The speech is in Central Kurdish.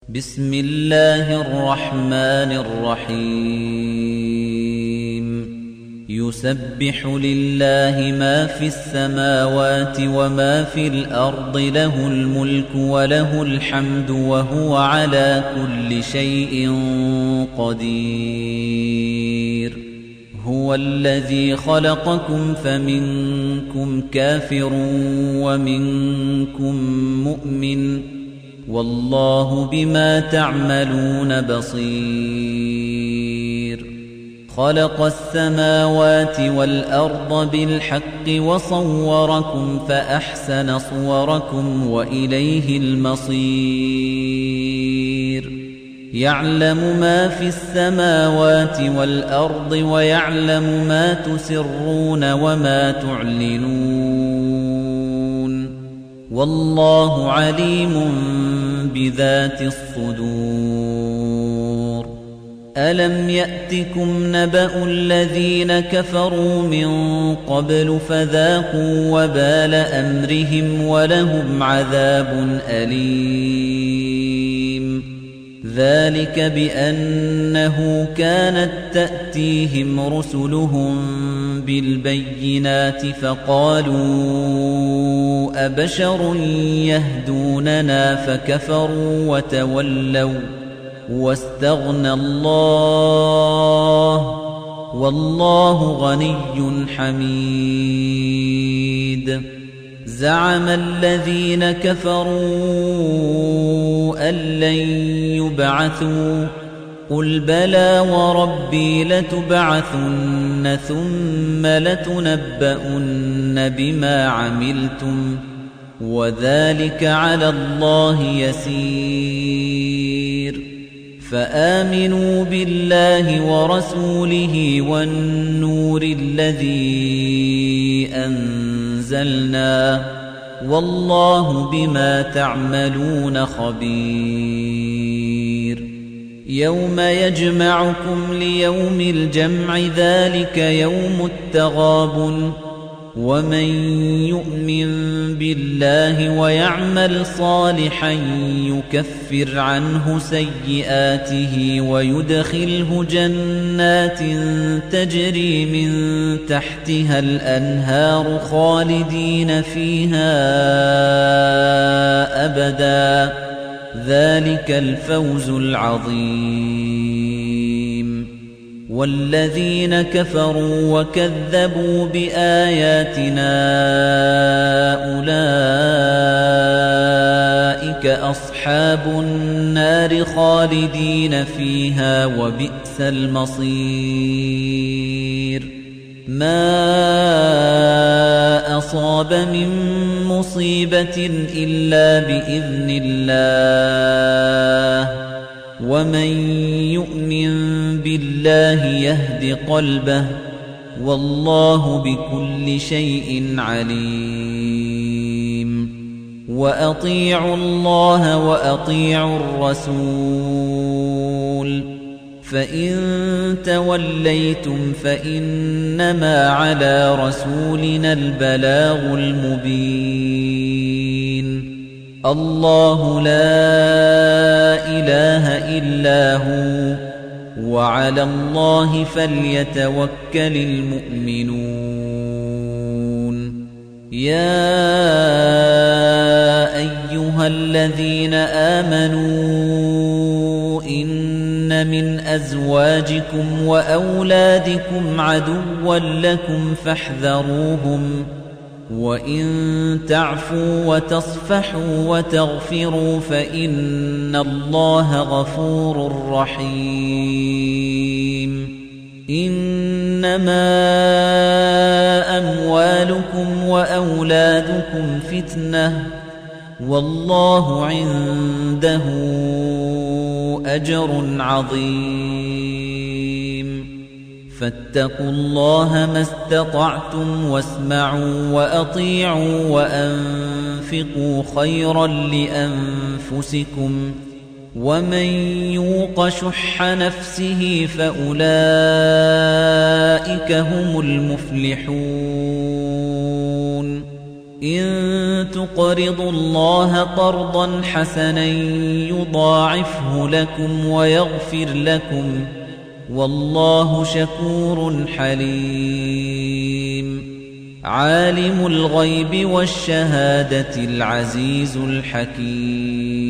بسم الله الرحمن الرحيم يسبح لله ما في السماوات وما في الأرض له الملك وله الحمد وهو على كل شيء قدير هو الذي خلقكم فمنكم كافر ومنكم مؤمن والله بما تعملون بصير خلق السماوات والأرض بالحق وصوركم فأحسن صوركم وإليه المصير يعلم ما في السماوات والأرض ويعلم ما تسرون وما تعلنون والله عليم بذات الصدور ألم يأتكم نبأ الذين كفروا من قبل فذاقوا وبال أمرهم ولهم عذاب أليم ذلك بأنه كانت تأتيهم رسلهم بالبينات فقالوا أبشر يهدوننا فكفروا وتولوا واستغنى الله والله غني حميد زعم الذين كفروا أن لن يبعثوا قل بلى وربي لتبعثن ثم لتنبؤن بما عملتم وذلك على الله يسير فآمنوا بالله ورسوله والنور الذي أنزلنا والله بما تعملون خبير يوم يجمعكم ليوم الجمع ذلك يوم التغابن ومن يؤمن بالله ويعمل صالحا يكفر عنه سيئاته ويدخله جنات تجري من تحتها الأنهار خالدين فيها أبدا ذلك الفوز العظيم والذين كفروا وكذبوا بآياتنا أولئك أصحاب النار خالدين فيها وبئس المصير ما أصاب من مصيبة إلا بإذن الله ومن يؤمن بالله يهد قلبه والله بكل شيء عليم وأطيعوا الله وأطيعوا الرسول فإن توليتم فإنما على رسولنا البلاغ المبين الله لا إله إلا هو وعلى الله فليتوكل المؤمنون يا أيها الذين آمنوا إن من أزواجكم وأولادكم عدوا لكم فاحذروهم وَإِن تَعْفُوا وَتَصْفَحُوا وَتَغْفِرُوا فَإِنَّ اللَّهَ غَفُورٌ رَّحِيمٌ إِنَّمَا أَمْوَالُكُمْ وَأَوْلَادُكُمْ فِتْنَةٌ وَاللَّهُ عِندَهُ أَجْرٌ عَظِيمٌ فاتقوا الله ما استطعتم واسمعوا وأطيعوا وأنفقوا خيرا لأنفسكم ومن يوق شح نفسه فأولئك هم المفلحون إن تقرضوا الله قرضا حسنا يضاعفه لكم ويغفر لكم والله شكور حليم عالم الغيب والشهادة العزيز الحكيم